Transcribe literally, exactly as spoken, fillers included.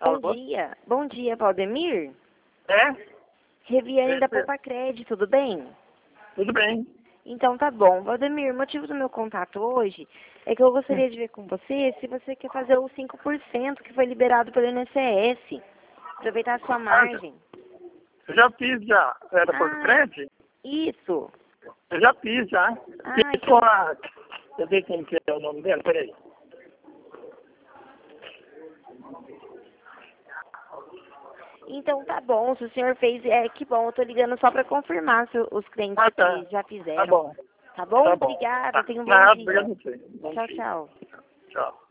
Bom Alô? dia. Bom dia, Valdemir. É? Reviane da É, é. Poupa Crédito, tudo bem? Tudo bem. Então tá bom. Valdemir, o motivo do meu contato hoje é que eu gostaria de ver com você se você quer fazer o cinco por cento que foi liberado pelo I N S S. Aproveitar a sua Ah, já- margem. eu já fiz já. Era por Ah, crédito? isso. Eu já fiz já. Ah, Fiz então... com a... Eu sei como que é o nome dela, peraí. Então tá bom, se o senhor fez, é que bom, eu tô ligando só pra confirmar se os clientes Ah, tá. que já Tá fizeram. bom. Tá bom? Tá bom. Obrigada, Tá. tenha um bom Nada, dia. obrigado a você. Bom Tchau, dia. tchau. Tchau.